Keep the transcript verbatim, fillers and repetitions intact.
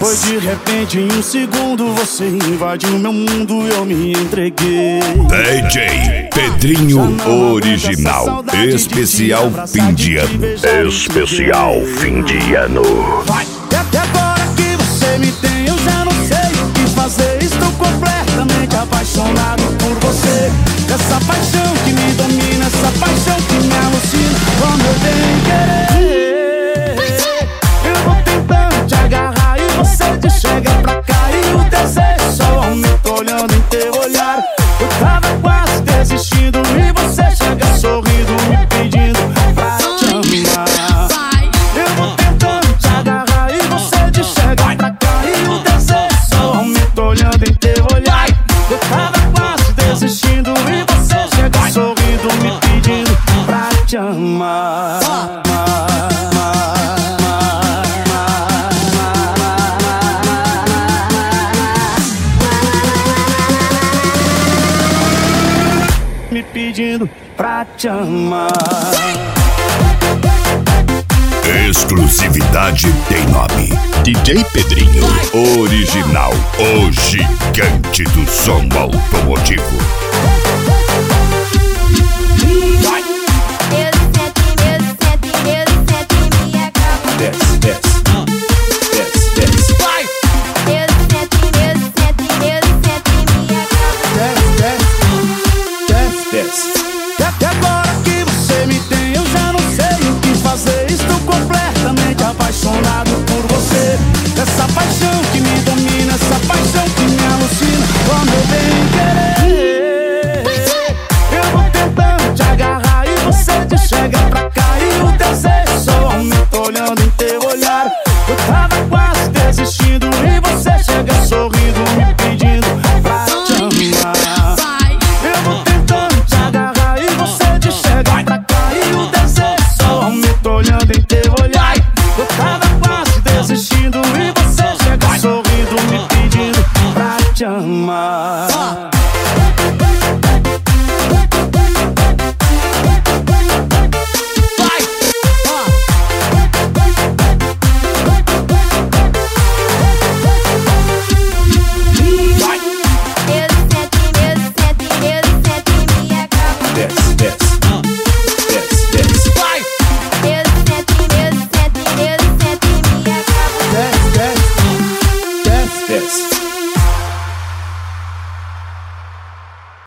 Foi de repente, em um segundo, você invadiu meu mundo e eu me entreguei. D J Pedrinho Original, especial fim de ano. Especial fim de ano. Vai. E até agora que você me tem, eu já não sei o que fazer. Estou completamente apaixonado por você. Essa paixão que me domina, essa paixão que me alucina. Como eu tenho querer, eu vou tentando te agarrar e você te chega pra cá. E o desejo só aumenta olhando em teu olhar. Eu tava quase desistindo e você chega sorrindo, me pedindo pra te amar. Eu vou tentando te agarrar e você te chega pra cá. E o desejo só aumenta olhando em teu olhar. Eu tava quase desistindo e você chega sorrindo, me pedindo pra te amar. Me pedindo pra te amar. Exclusividade tem nome: D J Pedrinho Original, o gigante do som automotivo. Desce, desce, desce, desce. Vai! E até agora que você me tem, eu já não sei o que fazer. Estou completamente apaixonado por você. Essa paixão que me domina, essa paixão que me alucina. Como eu bem querer, eu vou tentando te agarrar e você te chega pra cá. E o desejo só aumenta olhando em teu olhar. Eu tava quase desistindo e você chega sorrindo, me pedindo pra te amar. Eu vou tentando te agarrar e você te chega pra cá. E o desejo só aumenta olhando em teu olhar. Eu tava quase desistindo e você chega sorrindo, me pedindo pra te amar. Desce, desce.